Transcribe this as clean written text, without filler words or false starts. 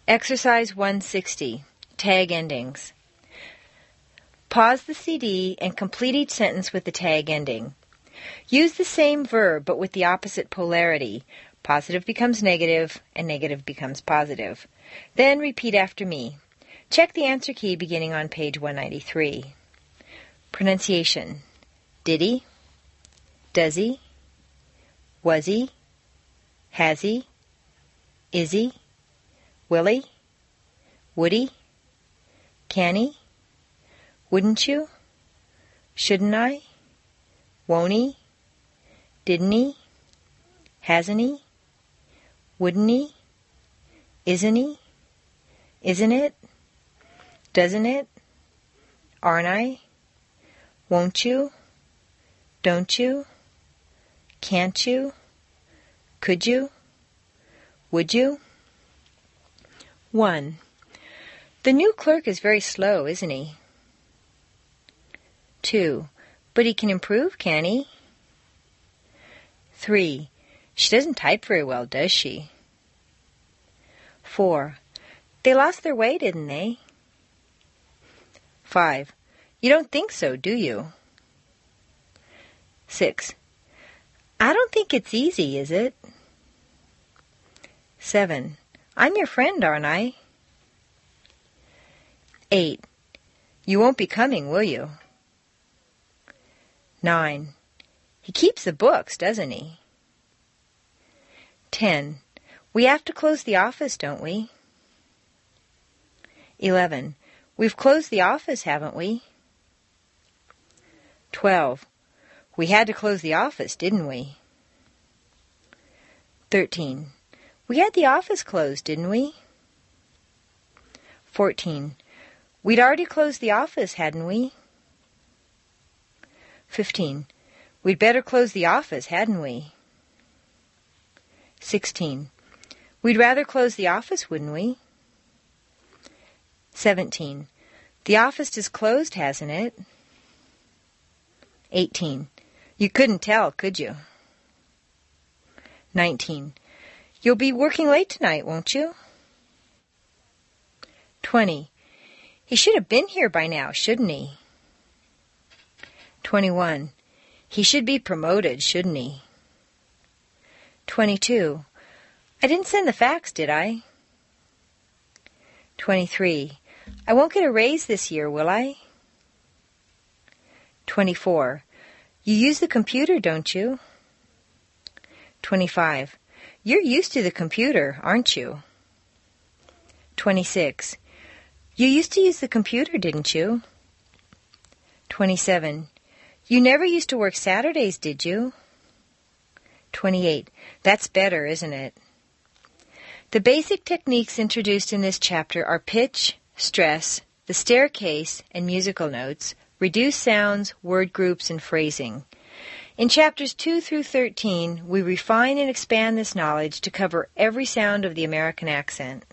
Exercise 160, Tag Endings. Pause the CD and complete each sentence with the tag ending. Use the same verb but with the opposite polarity. Positive becomes negative and negative becomes positive. Then repeat after me. Check the answer key beginning on page 193. Pronunciation. Did he? Does he? Was he? Has he? Is he? Will he? Would he? Can he? Wouldn't you? Shouldn't I? Won't he? Didn't he? Hasn't he? Wouldn't he? Isn't he? Isn't it? Doesn't it? Aren't I? Won't you? Don't you? Can't you? Could you? Would you? 1. The new clerk is very slow, isn't he? 2. But he can improve, can he? 3. She doesn't type very well, does she? 4. They lost their way, didn't they? 5. You don't think so, do you? 6. I don't think it's easy, is it? 7. I'm your friend, aren't I? 8. You won't be coming, will you? 9. He keeps the books, doesn't he? 10. We have to close the office, don't we? 11. We've closed the office, haven't we? 12. We had to close the office, didn't we? 13. We had the office closed, didn't we? 14. We'd already closed the office, hadn't we? 15. We'd better close the office, hadn't we? 16. We'd rather close the office, wouldn't we? 17. The office is closed, hasn't it? 18. You couldn't tell, could you? 19. You'll be working late tonight, won't you? 20. He should have been here by now, shouldn't he? 21. He should be promoted, shouldn't he? 22. I didn't send the fax, did I? 23. I won't get a raise this year, will I? 24. You use the computer, don't you? 25. You're used to the computer, aren't you? 26. You used to use the computer, didn't you? 27. You never used to work Saturdays, did you? 28. That's better, isn't it? The basic techniques introduced in this chapter are pitch, stress, the staircase, and musical notes, reduced sounds, word groups, and phrasing. In chapters 2 through 13, we refine and expand this knowledge to cover every sound of the American accent.